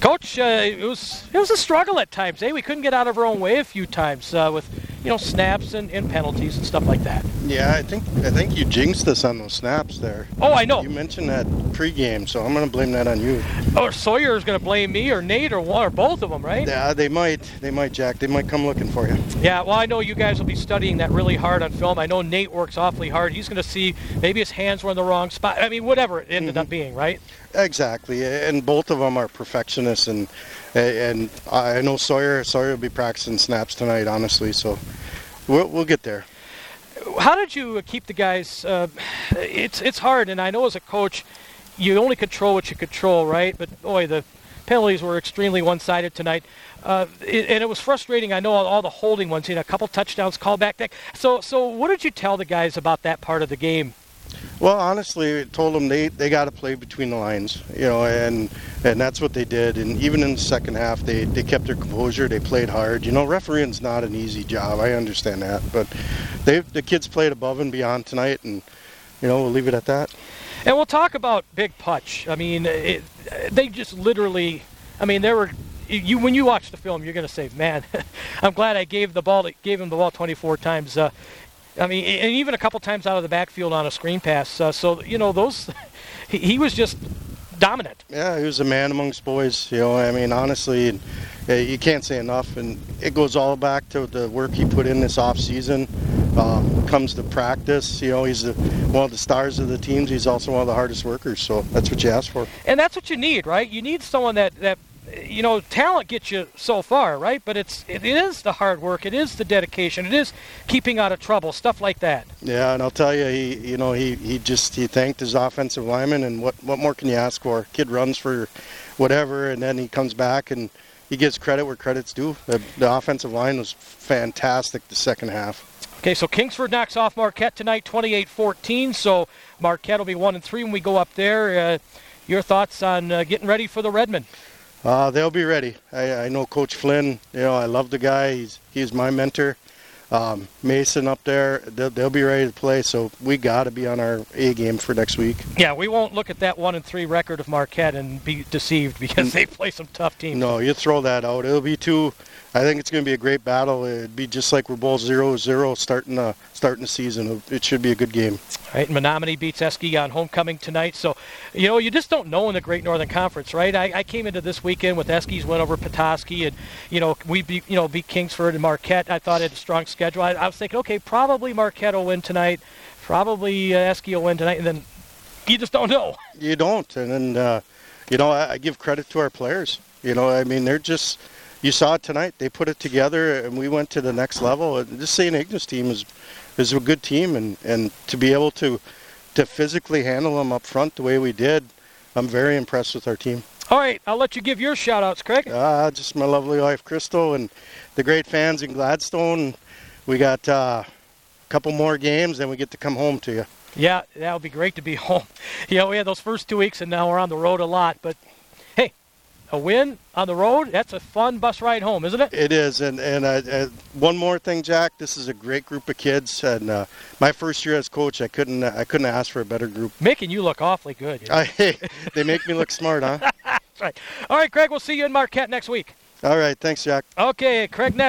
Coach, it was a struggle at times. We couldn't get out of our own way a few times with snaps and penalties and stuff like that. Yeah, I think you jinxed us on those snaps there. Oh, I know. You mentioned that pregame, so I'm going to blame that on you. Or Sawyer is going to blame me or Nate or one or both of them, right? Yeah, they might, Jack. They might come looking for you. Yeah, well, I know you guys will be studying that really hard on film. I know Nate works awfully hard. He's going to see maybe his hands were in the wrong spot. I mean, whatever it ended up being, right? Exactly, and both of them are perfectionists, and I know Sawyer will be practicing snaps tonight, honestly, so we'll get there. How did you keep the guys? It's hard, and I know as a coach, you only control what you control, right? But boy, the penalties were extremely one-sided tonight, and it was frustrating. I know all the holding ones, a couple touchdowns called back. So what did you tell the guys about that part of the game? Well, honestly, I told them they got to play between the lines, and that's what they did. And even in the second half, they kept their composure. They played hard. Refereeing's not an easy job. I understand that, but the kids played above and beyond tonight, and we'll leave it at that. And we'll talk about Big Putch. I mean, they just literally. I mean, when you watch the film, you're going to say, "Man, I'm glad I gave him the ball 24 times." I mean, and even a couple times out of the backfield on a screen pass. Those, he was just dominant. Yeah, he was a man amongst boys. I mean, honestly, you can't say enough. And it goes all back to the work he put in this off season. Comes to practice, he's one of the stars of the teams. He's also one of the hardest workers. So that's what you ask for. And that's what you need, right? You need someone that talent gets you so far, right? But it is the hard work, it is the dedication, it is keeping out of trouble, stuff like that. Yeah, and I'll tell you, he thanked his offensive lineman, and what more can you ask for? Kid runs for whatever, and then he comes back and he gives credit where credit's due. The offensive line was fantastic the second half. Okay, so Kingsford knocks off Marquette tonight, 28-14. So Marquette will be 1-3 when we go up there. Your thoughts on getting ready for the Redmen? They'll be ready. I know Coach Flynn. I love the guy. He's my mentor. Mason up there, they'll be ready to play. So we got to be on our A game for next week. Yeah, we won't look at that 1-3 record of Marquette and be deceived because they play some tough teams. No, you throw that out. It'll be two. I think it's going to be a great battle. It'd be just like we're both 0-0 starting the season. It should be a good game. All right, Menominee beats Eski on homecoming tonight. So, you just don't know in the Great Northern Conference, right? I came into this weekend with Eski's win over Petoskey, and we beat Kingsford and Marquette. I thought it had a strong schedule. I was thinking, okay, probably Marquette will win tonight, probably Eski will win tonight, and then you just don't know. You don't, and then I give credit to our players. I mean, they're just. You saw it tonight. They put it together, and we went to the next level. This St. Ignace team is a good team, and to be able to physically handle them up front the way we did, I'm very impressed with our team. All right, I'll let you give your shout-outs, Craig. Just my lovely wife, Crystal, and the great fans in Gladstone. We got a couple more games, then we get to come home to you. Yeah, that'll be great to be home. We had those first 2 weeks, and now we're on the road a lot, but a win on the road, that's a fun bus ride home, isn't it? It is, and one more thing, Jack. This is a great group of kids, and my first year as coach, I couldn't ask for a better group. Making you look awfully good. They make me look smart, huh? That's right. All right, Craig, we'll see you in Marquette next week. All right, thanks, Jack. Okay, Craig Ness.